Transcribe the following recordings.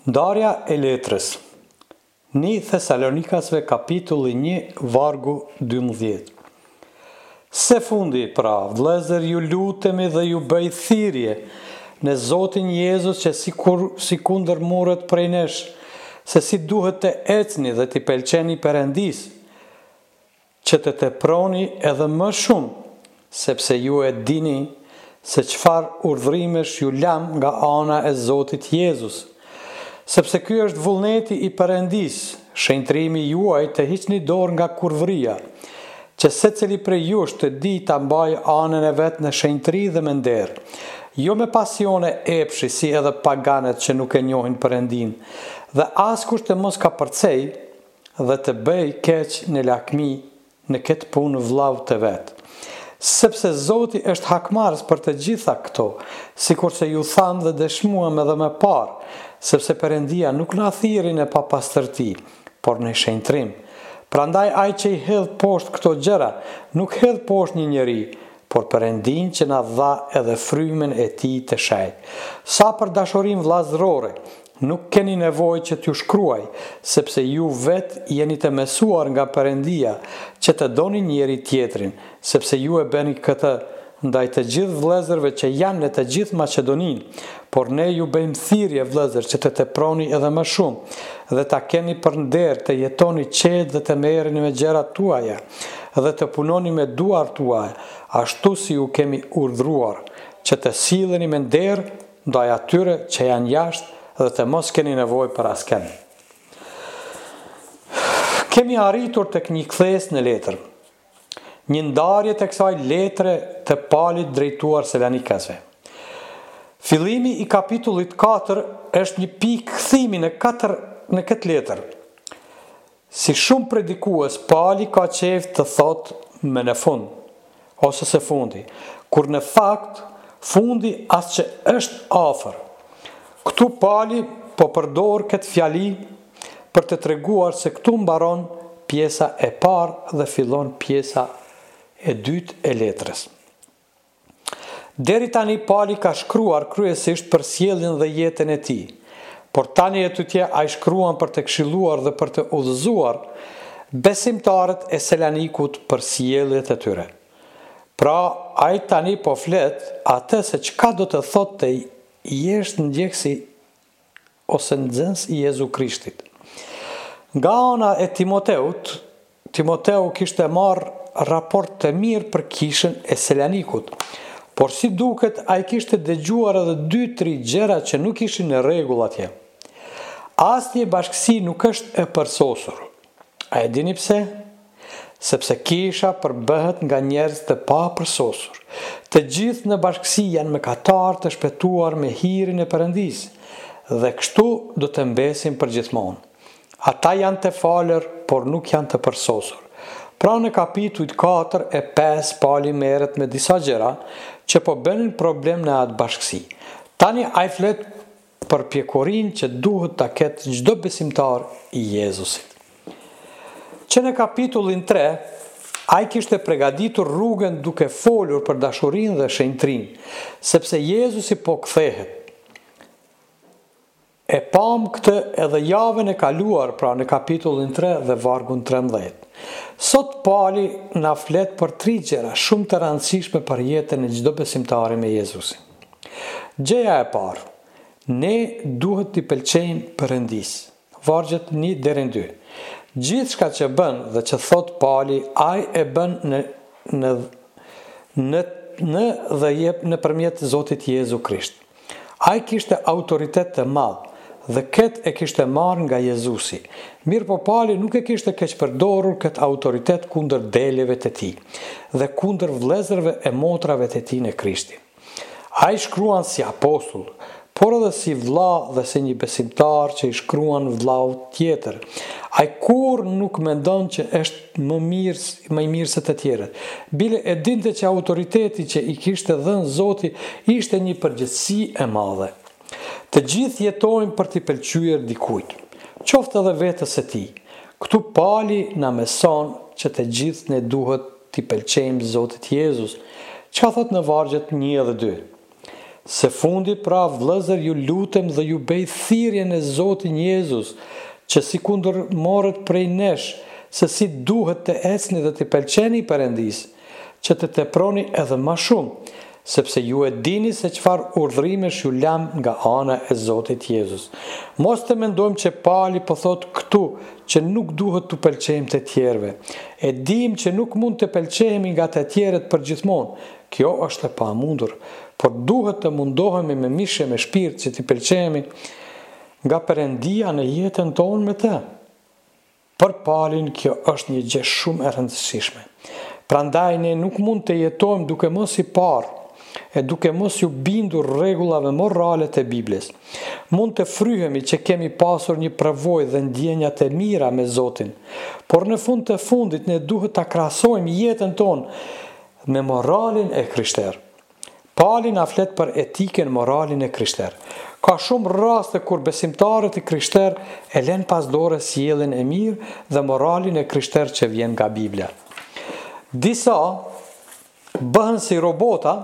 Ndarja e letrës. 1 Thessalonikasve kapitulli 1 vargu 12. Se fundi pra, vëllezër, ju lutemi dhe ju bëj thirrje në Zotin Jezus që si kundër murët prej nesh, se si duhet të ecni dhe t'i pëlqeni Perëndis, që të teproni edhe më shumë, sepse ju e dini se çfarë urdhrimesh ju lam nga ana e Zotit Jezus. Sepse ky është vullneti i Perëndis, shenjtrimi juaj të hiqni dorë nga kurvëria, që secili prej jush të di ta mbajë anën e vet në shenjtri dhe me nder, jo me pasione epshi si edhe paganet që nuk e njohin Perëndin, dhe askush të mos ka përcej dhe të bëj keq në lakmi në këtë punë vllavë të vet. Sepse Zoti është hakmarrës për të gjitha këto, sikurse ju tham dhe dëshmuam edhe më parë, sepse Perëndia nuk na thirrri në papastërti, por në shenjtrim. Prandaj ai që i hedh poshtë këto gjëra, nuk hedh poshtë një njeri, por Perëndin që na dha edhe frymen e tij të shenjtë. Sa për dashurinë vllazërore, nuk keni nevojë që t'ju shkruaj, sepse ju vet jeni të mësuar nga Perëndia që të doni njëri tjetrin, sepse ju e bëni këtë ndaj të gjithë vëllezërve që janë në të gjithë Maqedoninë, por ne ju bëjmë thirrje vëllezër që të teproni edhe më shumë dhe ta keni për nder të jetoni qetë dhe të merreni me gjërat tuaja dhe të punoni me duart tuaja, ashtu si ju kemi urdhëruar, që të silleni me nder ndaj atyre që janë jashtë dhe të mos keni nevojë për askën. Kemi arritur tek një kthes në letër. Një ndarje të kësaj letre të Paulit drejtuar Salonikasve. Fillimi i kapitullit 4 është një pikë kthimi në këtë letër. Si shumë predikues, Pauli ka qejf të thotë me në fund, ose së fundi, kur në fakt fundi as që është afër. Këtu Pauli po përdor këtë fjali për të treguar se këtu mbaron pjesa e parë dhe fillon pjesa e dytë e letrës. Deri tani Pauli ka shkruar kryesisht për sjelljen dhe jetën e tij, por tani e tutje ai shkruan për të këshilluar dhe për të udhëzuar besimtarët e Salonikut për sjelljet e tyre. Pra, ai tani po flet atë se çka do të thotë të jesh ndjekësi ose nxënës i Jezu Krishtit. Nga ana e Timoteut, Timoteu kishte marrë raport të mirë për kishën e Salonikut, por si duket ai kishte dëgjuar edhe 2-3 gjëra që nuk ishin në rregull atje. Asnjë bashkësi nuk është e përsosur. A e dini pse? Sepse kisha përbëhet nga njerëz të papërsosur. Të gjithë në bashkësi janë mëkatarë të shpëtuar me hirin e Perëndis, dhe kështu do të mbesin përgjithmonë. Ata janë të falër, por nuk janë të përsosur. Pra në kapitujt 4 e 5 Pauli merret me disa gjëra që po bënin problem në atë bashkësi. Tani ai flet për pjekurinë që duhet ta ketë çdo besimtar i Jezusit. Që në kapitullin 3, ai kishte përgatitur rrugën duke folur për dashurinë dhe shenjtrinë, sepse Jezusi po kthehet. E pam këtë edhe javën e kaluar, pra në kapitullin 3 dhe vargun 13. Sot Pauli na flet për 3 gjëra shumë të rëndësishme për jetën e çdo besimtari me Jezusin. Gjëja e parë, ne duhet t'i pëlqejmë Perëndis. Vargjet 1 deri në 2. Gjithçka që bën dhe që thot Pauli, ai e bën dhe jep nëpërmjet Zotit Jezu Krisht. Ai kishte autoritet të madh dhe këtë e kishte marrë nga Jezusi. Mirë po Pauli nuk e kishte keq përdorur këtë autoritet kundër deleve të tij dhe kundër vëllezërve e motrave të tij në Krishtin. Ai shkruan si apostull, por edhe si vëlla dhe si një besimtar që i shkruan vëllaut tjetër. Ai kur nuk mendon që është më i mirë se të tjerët. Bile e dinte që autoriteti që i kishte dhënë Zoti ishte një përgjegjësi e madhe. Të gjithë jetojnë për t'i pëlqyer dikujt, qoftë edhe vetes së tij. Këtu Pauli na mëson që të gjithë ne duhet t'i pëlqejmë Zotit Jezus, çka thot në vargjet 1 dhe 2. Se fundi pra vëllezër ju lutem dhe ju bëj thirrje në Zotin Jezus, që si kundër morët prej nesh, se si duhet të ecni dhe të pëlqeni Perëndis, që të teproni edhe më shumë, sepse ju e dini se çfarë urdhrimesh ju lam nga ana e Zotit Jezus. Mos të mendojmë që Pali po thot këtu që nuk duhet të pëlqejmë të tjerëve. E dim që nuk mund të pëlqehemi nga të tjerët përgjithmonë. Kjo është e pamundur, por duhet të mundohemi me mishë me shpirt që të pëlqehemi nga Perëndia në jetën tonë me të. Për Palin kjo është një gjë shumë e rëndësishme. Prandaj ne nuk mund të jetojmë duke mos i parë e duke mos ju bindur rregullave morale të Biblës. Mund të fryhemi që kemi pasur një përvojë dhe ndjenja të mira me Zotin, por në fund të fundit ne duhet ta krahasojmë jetën tonë me moralin e krishterë. Pali na flet për etikën moralin e krishterë. Ka shumë raste kur besimtarët e krishterë e lënë pas dore sjelljen e mirë dhe moralin e krishterë që vjen nga Bibla. Disa bëhen si robota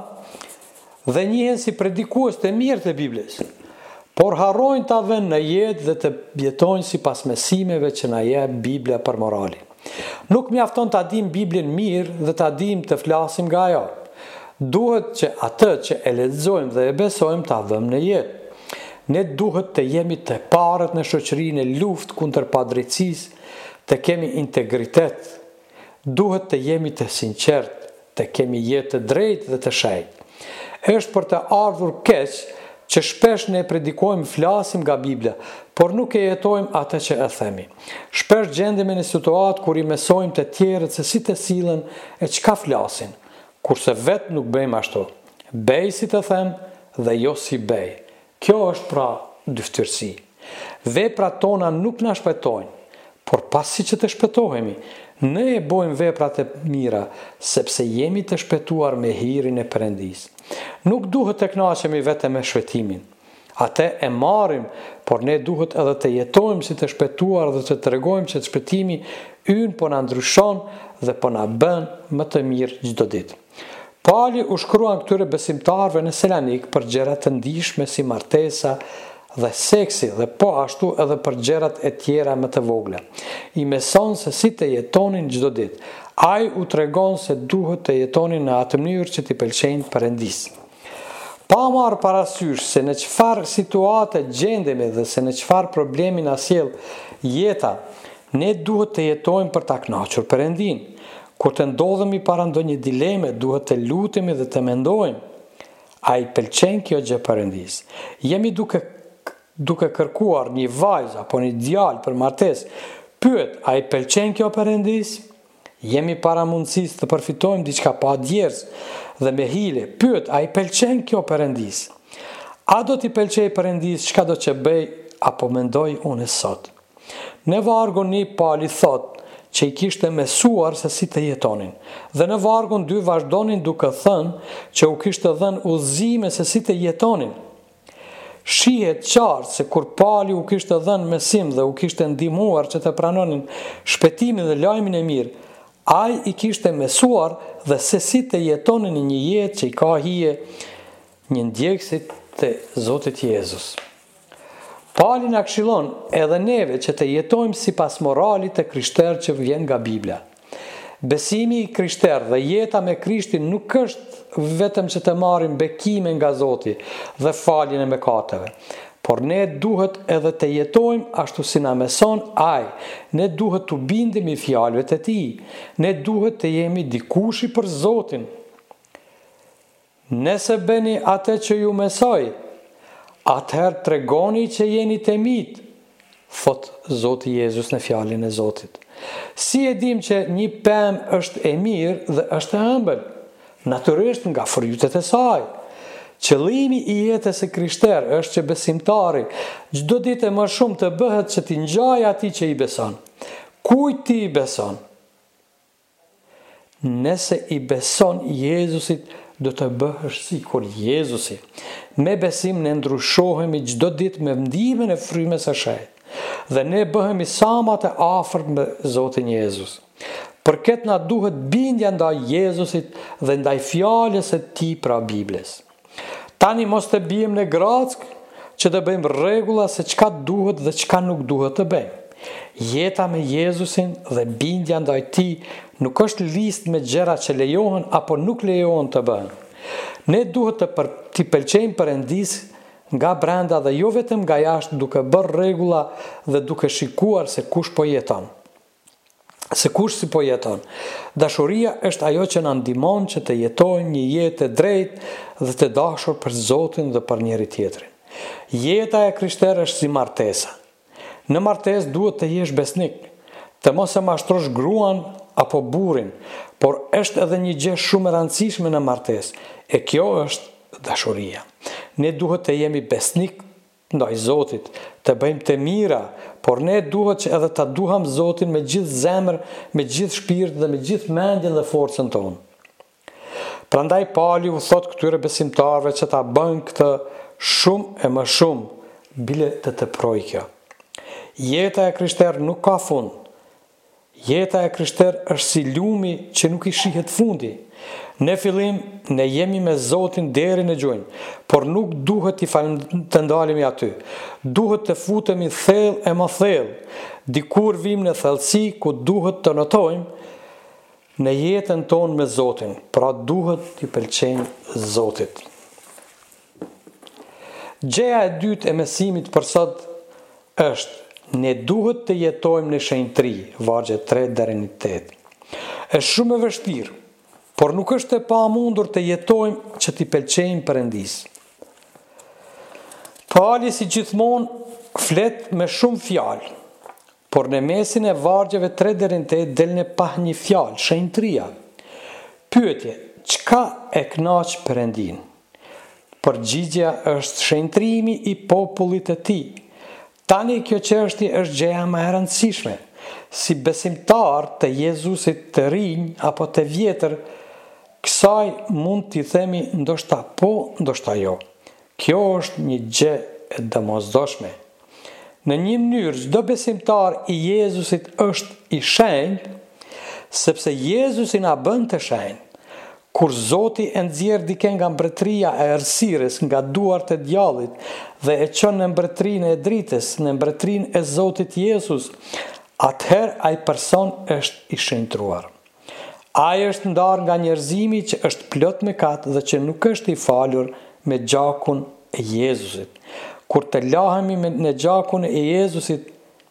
dhe njihen si predikues të mirë të Biblës, por harrojnë ta vënë në jetë dhe të jetojnë sipas mësimeve që na jep Bibla për moralin. Nuk mjafton ta dim Biblën mirë dhe ta dim të flasim nga ajo. Duhet që atë që e lexojmë dhe e besojmë ta vëmë në jetë. Ne duhet të jemi të parët në shoqërinë e luftë kundër padrejtisë, të kemi integritet. Duhet të jemi të sinqertë, të kemi jetë të drejtë dhe të shenjtë. Është për të ardhur keq që shpesh ne predikojmë, flasim nga Bibla, por nuk e jetojmë atë që e themi. Shpesh gjendemi në situatë kur i mësojmë të tjerët se si të sillen e çka flasin, kurse vetë nuk bëjmë ashtu. Bej si të them dhe jo si bej. Kjo është pra dyftërsi. Veprat tona nuk na shpëtojnë, por pasi që të shpëtohemi, ne e bojmë veprat e mira, sepse jemi të shpëtuar me hirin e Perëndis. Nuk duhet të kënaqemi vetëm me shpëtimin. Atë e marrim, por ne duhet edhe të jetojmë si të shpëtuar dhe të tregojmë që shpëtimi ynë po na ndryshon dhe po na bën më të mirë çdo ditë. Pali u shkruan këtyre besimtarëve në Selanik për gjëra të ndihshme si martesa dhe seksi dhe po ashtu edhe për gjërat e tjera më të vogla. I mëson se si të jetonin çdo ditë. Ai u tregon se duhet të jetonin në atë mënyrë që t'i pëlqejnë Perëndis. Pa marrë parasysh se në çfarë situate gjendemi dhe se në çfarë problemi na sjell jeta, ne duhet të jetojmë për ta kënaqur Perëndin. Kur të ndodhemi para ndonjë dileme, duhet të lutemi dhe të mendojmë: a i pëlqen kjo gjë Perëndis? Jemi duke kërkuar një vajzë apo një djalë për martesë, pyet: a i pëlqen kjo Perëndis? Jemi para mundësisë të përfitojmë diçka pa djerës dhe me hile, pyet: a i pëlqen kjo Perëndis? A do t'i pëlqej Perëndis çka do që bëj apo mendoj unë sot? Në vargun 1 Pali thot që i kishte mësuar se si të jetonin, dhe në vargun 2 vazhdonin duke thënë që u kishte dhënë udhëzime se si të jetonin. Shihet qartë se kur Pali u kishte dhënë mësim dhe u kishte ndihmuar që të pranonin shpëtimin dhe lajmin e mirë, ai i kishte mësuar dhe se si të jetonin në një jetë që i ka hije një ndjekësit të Zotit Jezus. Pali na këshillon edhe neve që të jetojmë sipas moralit të krishterë që vjen nga Bibla. Besimi i krishterë dhe jeta me Krishtin nuk është vetëm që të marrim bekime nga Zoti dhe faljen e mëkateve, por ne duhet edhe të jetojmë ashtu si na mëson ai. Ne duhet të bindemi fjalëve të tij. Ne duhet të jemi dikushi për Zotin. Nëse bëni atë që ju mësoj, atëherë tregoni që jeni të mitë, thot Zoti Jezus në fjalën e Zotit. Si e dim që një pemë është e mirë dhe është e ëmbël? Natyrisht nga frytet e saj. Qëllimi i jetës së krishterë është që besimtari çdo ditë më shumë të bëhet që t'i ngjajë atij që i beson. Kujt ti i beson? Nëse i beson Jezusit, do të bëhesh sikur Jezusi. Me besim ne ndryshohemi çdo ditë me ndihmën e frymës së Shenjtë, dhe ne bëhemi sa më të afërt me Zotin Jezus. Për këtë na duhet bindja ndaj Jezusit dhe ndaj fjalës së tij pra Biblës. Tani mos të bijmë në grack që të bëjmë rregulla se çka duhet dhe çka nuk duhet të bëjmë. Jeta me Jezusin dhe bindja ndaj Tij nuk është listë me gjëra që lejohen apo nuk lejohen të bëhen. Ne duhet t'i pëlqejmë Perëndis nga brenda dhe jo vetëm nga jashtë, duke bërë rregulla dhe duke shikuar se kush po jeton. Se kush si po jeton. Dashuria është ajo që na ndihmon që të jetojmë një jetë të drejtë dhe të dashur për Zotin dhe për njëri tjetrin. Jeta e krishterë është si martesa. Në martesë duhet të jesh besnik, të mos e mashtrosh gruan apo burrin, por është edhe një gjë shumë e rëndësishme në martesë, e kjo është dashuria. Ne duhet të jemi besnik ndaj Zotit, të bëjmë të mira, por ne duhet që edhe ta duham Zotin me gjithë zemër, me gjithë shpirt dhe me gjithë mendjen dhe forcën tonë. Prandaj Pali u thot këtyre besimtarëve që ta bëjnë këtë shumë e më shumë, bile të teprojë kjo. Jeta e krishterë nuk ka fund. Jeta e krishterë është si lumi që nuk i shihet fundi. Në fillim ne jemi me Zotin deri në gjunjë, por nuk duhet të ndalemi aty. Duhet të futemi thellë e më thellë. Dikur vim në thellësi ku duhet të notojmë në jetën tonë me Zotin, pra duhet t'i pëlqejmë Zotit. Gjëja e dytë e mësimit për sot është: ne duhet të jetojmë në shenjtëri, vargje 3-8. Është shumë e vështirë, por nuk është e pamundur të jetojmë që t'i pëlqejmë Perëndis. Pali si gjithmonë flet me shumë fjalë, por në mesin e vargjeve 3-8 del në pa një fjalë, shenjtëria. Pyetje: çka e kënaq Perëndin? Përgjigjja është shenjtrimi i popullit të Tij. Tani kjo çështje është gjëja më e rëndësishme. Si besimtar të Jezusit të rinj apo të vjetër, kësaj mund t'i themi ndoshta po, ndoshta jo. Kjo është një gjë e domosdoshme. Në një mënyrë çdo besimtar i Jezusit është i shenjtë, sepse Jezusi na bën të shenjtë. Kur Zoti e nxjerr dikën nga mbretëria e errësirës, nga duart e djallit dhe e çon në mbretërinë e dritës, në mbretërinë e Zotit Jezus, atëherë ai person është i shenjtruar. Ai është ndarë nga njerëzimi që është plot mëkat dhe që nuk është i falur me gjakun e Jezusit. Kur të lahemi në gjakun e Jezusit,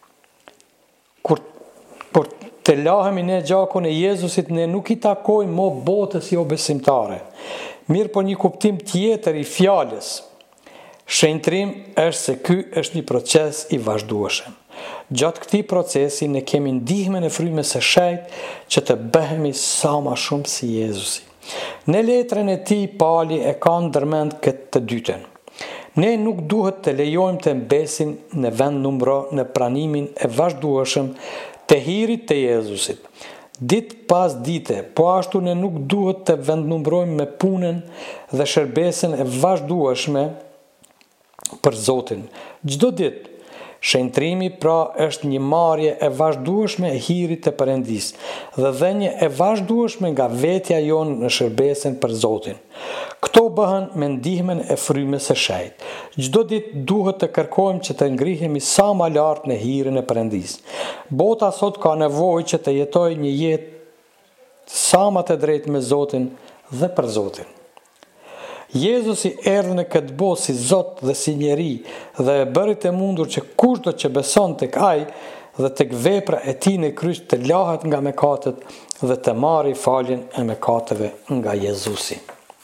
ne nuk i takojmë mo botës jo besimtare. Mirë po një kuptim tjetër i fjalës shenjtrim është se ky është një proces i vazhdueshëm. Gjatë këtij procesi ne kemi ndihmën e frymës së Shenjtë që të bëhemi sa më shumë si Jezusi. Në letrën e tij Pali e ka ndërmend këtë të dytën. Ne nuk duhet të lejojmë të mbesim në vend numro në pranimin e vazhdueshëm të hirit të Jezusit. Ditë pas dite, po ashtu ne nuk duhet të vendnumrojmë me punën dhe shërbesën e vazhdueshme për Zotin. Çdo ditë, shenjtrimi pra është një marrje e vazhdueshme e hirit të Perëndis dhe dhënie e vazhdueshme nga vetja jonë në shërbesën për Zotin. Këto bëhen me ndihmën e frymës së Shenjtë. Çdo ditë duhet të kërkojmë që të ngrihemi sa më lart në hirin e Perëndis. Bota sot ka nevojë që të jetojë një jetë sa më të drejtë me Zotin dhe për Zotin. Jezusi erdhi në këtë botë si Zot dhe si njeri dhe e bëri të mundur që kushdo që beson tek ai dhe tek vepra e tij në kryq të lahet nga mëkatet dhe të marrë faljen e mëkateve nga Jezusi.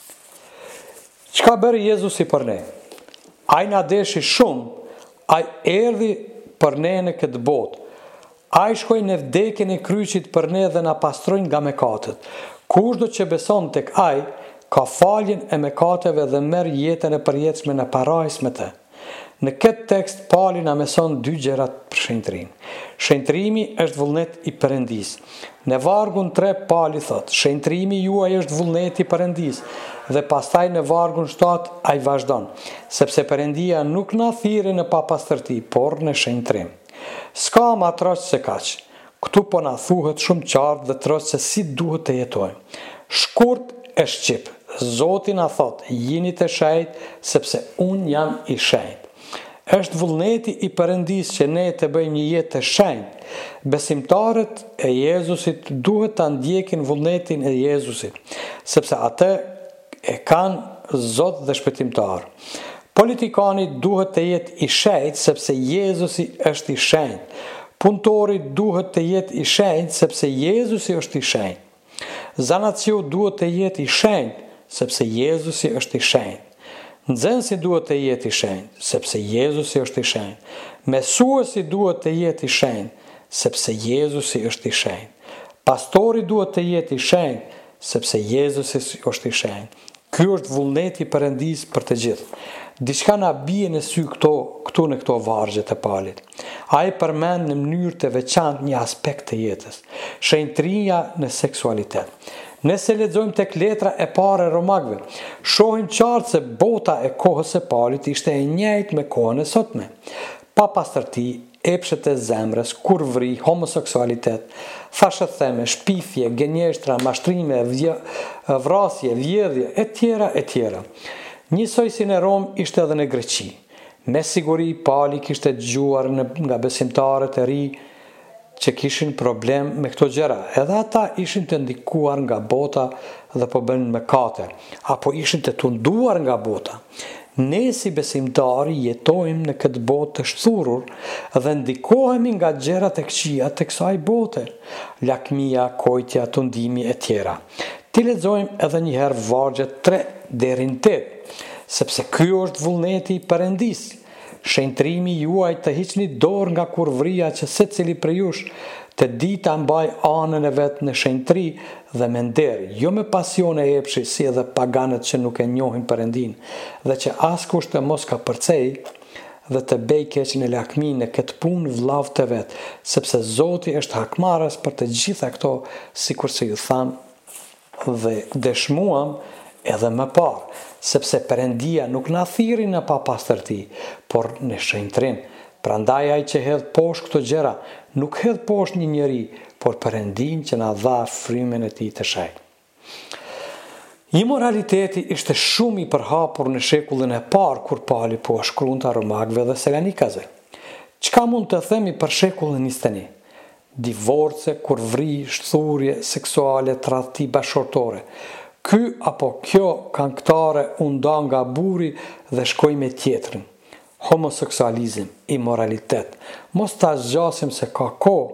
Çka bëri Jezusi për ne? Ai na deshi shumë, ai erdhi për ne në këtë botë. Ai shkoi në vdekjen e kryqit për ne dhe na pastroi nga mëkatet. Kushdo që beson tek ai ka faljen e mëkateve dhe merr jetën e përjetshme në parajs me të. Në këtë tekst Pali na mëson dy gjërat për shenjtrim. Shenjtrimi është vullnet i Perëndis. Në vargun 3 Pali thot: shenjtrimi juaj është vullneti i Perëndis. Dhe pastaj në vargun 7 ai vazhdon: sepse Perëndia nuk na thirrë në papastërti, por në shenjtrim. S'ka më atroç se kaq. Ktu po na thuhet shumë qartë dhe troç se si duhet të jetojmë. Shkurt e shqip, Zoti na thot, jini të shenjt, sepse unë jam i shenjt. Është vullneti i Perëndis që ne të bëjmë një jetë të shenjtë. Besimtarët e Jezusit duhet ta ndjekin vullnetin e Jezusit, sepse atë e kanë Zot dhe shpëtimtar. Politikani duhet të jetë i shenjtë sepse Jezusi është i shenjtë. Punëtori duhet të jetë i shenjtë sepse Jezusi është i shenjtë. Zanaciu duhet të jetë i shenjtë sepse Jezusi është i shenjtë. Nxënësi duhet të jetë i shenjtë, sepse Jezusi është i shenjtë. Mesuesi duhet të jetë i shenjtë, sepse Jezusi është i shenjtë. Pastori duhet të jetë i shenjtë, sepse Jezusi është i shenjtë. Ky është vullneti i Perëndis për të gjithë. Diçka na bie në sy këtu në këto vargje të Palit. Ai përmend në mënyrë të veçantë një aspekt të jetës, shenjtëria në seksualitet. Nëse lexojmë tek letra e parë e Romakëve, shohim qartë se bota e kohës së Palit ishte e njëjtë me kohën e sotme. Pa pastërti, epshet e zemrës, kurvri, homoseksualitet, thashëtheme, shpifje, gënjeshtra, mashtrime, vrasje, vjedhje, etj. Njësoj si në Rom ishte edhe në Greqi. Me siguri Pali kishte dëgjuar nga besimtarët e ri që kishin problem me këto gjëra. Edhe ata ishin të ndikuar nga bota dhe po bënë mëkate, apo ishin të tunduar nga bota. Ne si besimtari jetojmë në këtë botë të shturur dhe ndikohemi nga gjërat e këqija të kësaj bote, lakmia, kojtja, tundimi e tjera. Ti lexojmë edhe një herë vargjet 3 deri në 8, sepse ky është vullneti i Perëndis. Shenjtrimi juaj të hiqni dorë nga kurvria që secili prej jush të di ta mbaj anën e vet në shenjtri dhe me nder, jo me pasion e epshi si edhe paganët që nuk e njohin Perëndin, dhe që askush të mos ka përcej dhe të bëj keq në lakmi në këtë punë vllavë të vet, sepse Zoti është hakmarrës për të gjitha këto, sikur se ju tham dhe dëshmuam edhe më parë, sepse Perëndia nuk na thirri në papastërti, por në shenjtrim. Prandaj ai që hedh poshtë këto gjëra, nuk hedh poshtë një njeri, por Perëndin që na dha frymën e tij të shenjtë. Immoraliteti ishte shumë i përhapur në shekullin e parë kur Pali po shkruante Romakëve dhe Salonikasve. Çka mund të themi për shekullin 21? Divorce, kurvri, shturje seksuale, tradhti bashkëtorë. Ky apo kjo këngëtare u nda nga burri dhe shkoi me tjetrën. Homoseksualizëm, immoralitet. Mos ta zgjasim se ka kohë.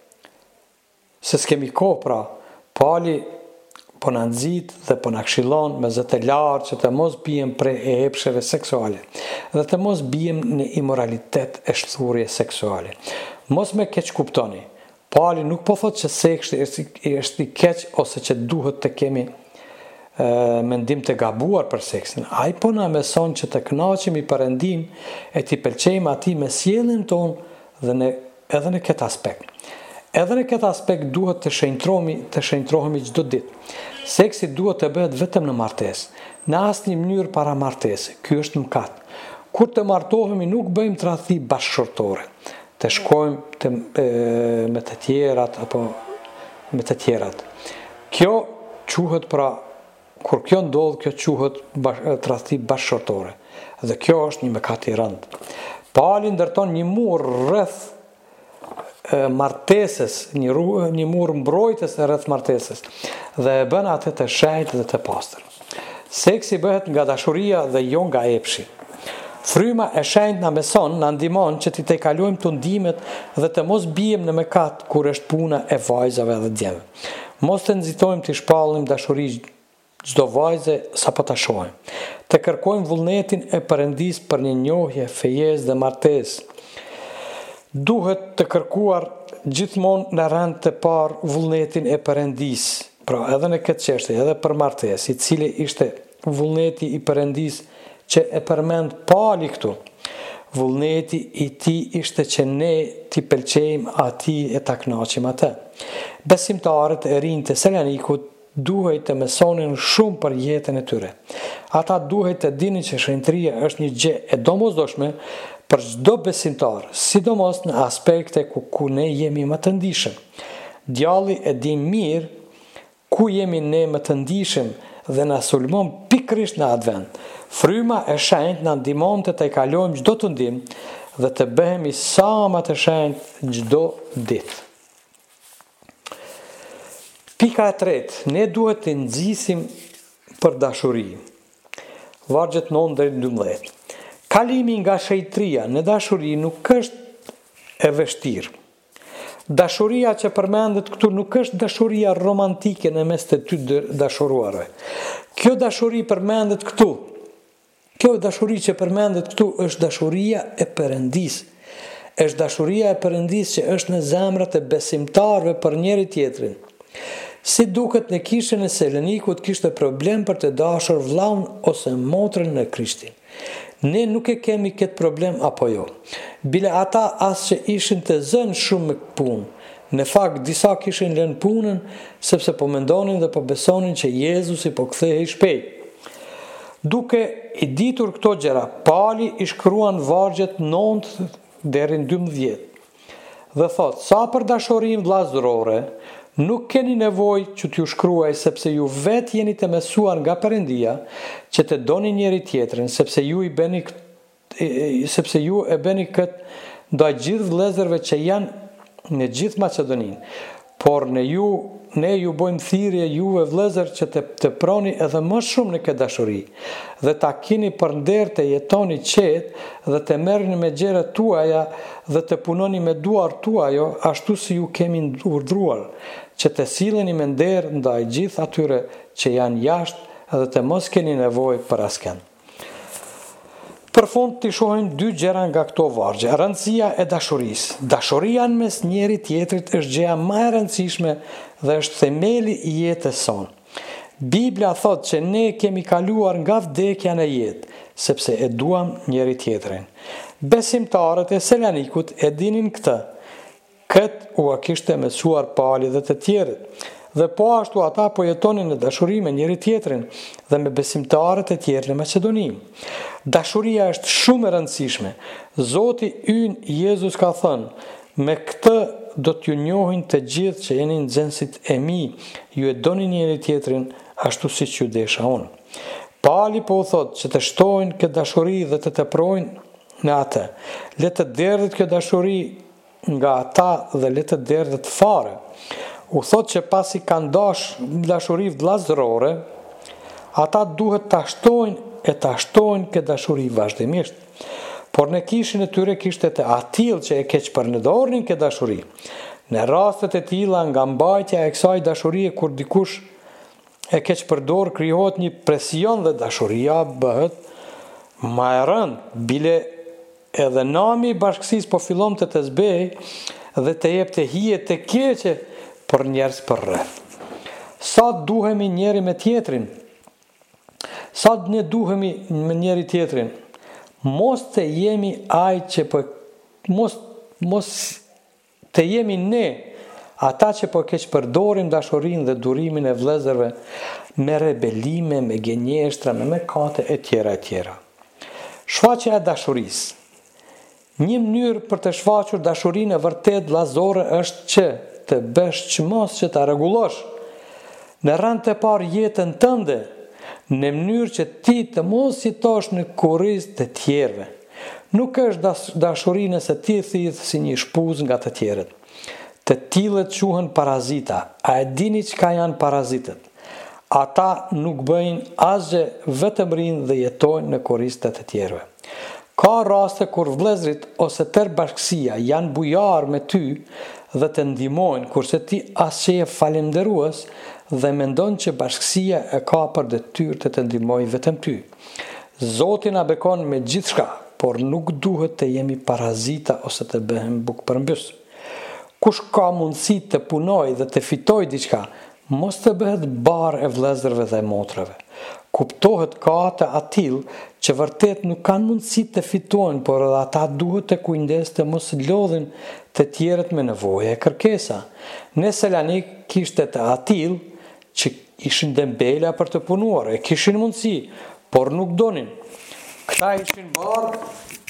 Se s'kemi kohë pra. Pali po na nxit dhe po na këshillon me zë të lartë që të mos bijem prej e epsheve seksuale dhe të mos bijem në immoralitet e shturje seksuale. Mos me keq kuptoni. Pali nuk po thot që seksi është i keq ose që duhet të kemi mendim të gabuar për seksin. Ai po na mëson që të kënaqemi Perëndin e t'i pëlqejmë atij me sjelljen tonë dhe edhe në këtë aspekt. Edhe në këtë aspekt duhet të shenjtrohemi çdo ditë. Seksi duhet të bëhet vetëm në martesë, në asnjë mënyrë para martesës. Ky është mëkat. Kur të martohemi nuk bëjmë tradhti bashkëshortore, të shkojmë me të tjerat apo me të tjerat. Kjo quhet pra kur kjo ndodh, kjo quhet tradhti bashkëshortore. Dhe kjo është një mëkat i rëndë. Pali ndërton një mur rreth martesës, një mur mbrojtës rreth martesës dhe e bën atë të shenjtë dhe të pastër. Seksi bëhet nga dashuria dhe jo nga epshi. Fryma e shenjtë na mëson, na ndihmon që të tejkalojmë tundimet dhe të mos bijem në mëkat kur është puna e vajzave dhe djemve. Mos të nxitojmë të shpallim dashuri çdo vajze sapo ta shohim. Të kërkojmë vullnetin e Perëndis për një njohje fejes dhe martesë. Duhet të kërkuar gjithmonë në rand të parë vullnetin e Perëndis. Pra edhe në këtë çështje, edhe për martesë, i cili ishte vullneti i Perëndis që e përmend Pali këtu. Vullneti i tij ishte që ne t'i pëlqejmë atij e ta kënaqim atë. Besimtarët e rinj të Salonikut duhet të mësonin shumë për jetën e tyre. Ata duhet të dinin që shenjtëria është një gjë e domosdoshme për çdo besimtar, sidomos në aspekte ku ne jemi më të ndihshëm. Djalli e din mirë ku jemi ne më të ndihshëm dhe na sulmon pikërisht në atë vend. Fryma e shenjtë na ndihmon të kalojmë çdo tundim dhe të bëhemi sa më të shenjtë çdo ditë. Pika e tretë, ne duhet të nxisim për dashuri. Vargjet 9 deri në 12. Kalimi nga shejtëria në dashuri nuk është e vështirë. Dashuria që përmendet këtu nuk është dashuria romantike në mes të dy dashuruarve. Kjo dashuri përmendet këtu. Kjo dashuri që përmendet këtu është dashuria e Perëndis. Është dashuria e Perëndis që është në zemrat e besimtarëve për njëri tjetrin. Si duket në kishën e Salonikut kishte problem për të dashur vllaun ose motrën në Krishtin. Ne nuk e kemi këtë problem apo jo. Bile ata as që ishin të zënë shumë me punë. Në fakt disa kishin lënë punën sepse po mendonin dhe po besonin që Jezusi po kthehej shpejt. Duke i ditur këto gjëra, Pali i shkruan vargjet 9 deri në 12. Dhe thot, sa për dashurinë vllazërore, nuk keni nevojë që t'ju shkruaj sepse ju vetë jeni të mësuar nga Perëndia që të doni njëri tjetrin, sepse ju e bëni këtë ndaj gjithë vëllezërve që janë në gjithë Maqedoninë. Por ne ju bëjmë thirrje juve vëllezër që të proni edhe më shumë në këtë dashuri dhe ta keni për nder të jetoni qetë dhe të merrni me gjërat tuaja dhe të punoni me duart tuaja ashtu si ju kemi urdhëruar, që të silleni me nder ndaj gjithë atyre që janë jashtë dhe të mos keni nevojë për askën. Për fund të shohim dy gjëra nga këto vargje. Rëndësia e dashurisë. Dashuria në mes njëri tjetrit është gjëja më e rëndësishme dhe është themeli i jetës sonë. Biblia thotë që ne kemi kaluar nga vdekja në jetë, sepse e duam njëri tjetrin. Besimtarët e Salonikut e dinin këtë. Këtë u kishte mësuar Pali dhe të tjerët. Dhe po ashtu ata po jetonin në dashuri me njëri tjetrin dhe me besimtarët e tjerë në Maqedoni. Dashuria është shumë e rëndësishme. Zoti ynë Jezus ka thënë, me këtë do t'ju njohin të gjithë që jeni nxënësit e mi, ju e doni njëri tjetrin ashtu siç ju desha unë. Pali po u thotë që të shtojnë këtë dashuri dhe të teprojnë në atë. Le të derdhet kjo dashuri nga ata dhe le të derdhet fare. U thot që pasi kanë dashuri vllazërore, ata duhet ta shtojnë këtë dashuri vazhdimisht. Por në kishën e tyre kishte të atill që e keqpërndornin këtë dashuri. Në rastet e tilla nga mbajtja e kësaj dashurie kur dikush e keqpërdor krijohet një presion dhe dashuria bëhet më e rëndë. Bile edhe nami i bashkësisë po fillon të zbehej dhe të jep të hije të keqe për njerëz për rreth. Sa duhemi njëri me tjetrin? Sa ne duhemi me njëri tjetrin? Mos të jemi ai që mos të jemi ne ata që po keqpërdorim dashurinë dhe durimin e vëllezërve me rebelime, me gënjeshtra, me mëkate e tjera. Shfaqja e dashurisë. Një mënyrë për të shfaqur dashurinë e vërtet vllazore është që të bësh çmos që ta rregullosh në rand të parë jetën tënde në mënyrë që ti të mos jetosh në kurrizë të tjerëve. Nuk është dashuri nëse ti thith si një shpuz nga të tjerët. Të tillët quhen parazita. A e dini çka janë parazitët? Ata nuk bëjnë asgjë, vetëm rinë dhe jetojnë në kurrizë të tjerëve. Ka raste kur vëllezërit ose tërë bashkësia janë bujar me ty dhe të ndihmojnë, kurse ti asgjë je falënderues dhe mendon që bashkësia e ka për detyrë të ndihmojë vetëm ty. Zoti na bekon me gjithçka, por nuk duhet të jemi parazita ose të bëhem bukpërmbys. Kush ka mundësi të punojë dhe të fitojë diçka, mos të bëhet barë e vëllezërve dhe motrave. Kuptohet ka të atill që vërtet nuk kanë mundësi të fitojnë, por edhe ata duhet të kujdes të mos lodhin të tjerët me nevoja e kërkesa. Në Salonik kishte të atill që ishin dembela për të punuar, e kishin mundësi, por nuk donin. Këta ishin barë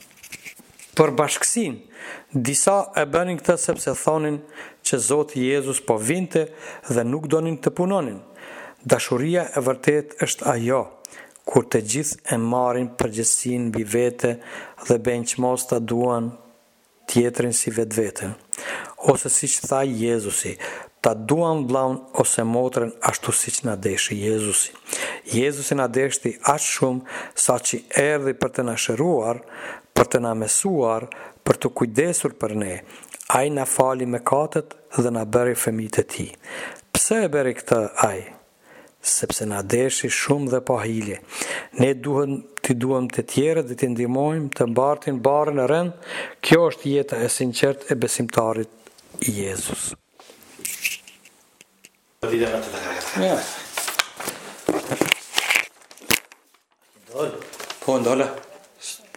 për bashkësinë. Disa e bënin këtë sepse thonin që Zoti Jezus po vinte dhe nuk donin të punonin. Dashuria e vërtet është ajo, kur të gjithë e marrin përgjegjësinë mbi vete dhe bëjnë që mos ta duan tjetrin si vetvete. Ose siç tha Jezusi, ta duam vllaun ose motrën ashtu siç na deshi Jezusi. Jezusi na deshti aq shumë sa që erdhi për të na shëruar, për të na mësuar, për të kujdesur për ne. Ai na fali mëkatet dhe na bëri fëmijët e tij. Pse e bëri këtë ai? Sepse na deshi shumë dhe pa hile. Ne t'i duam të tjerët dhe t'i ndihmojmë të mbartin barrën e rënd. Kjo është jeta e sinqertë e besimtarit i Jezus. Po, ndolla.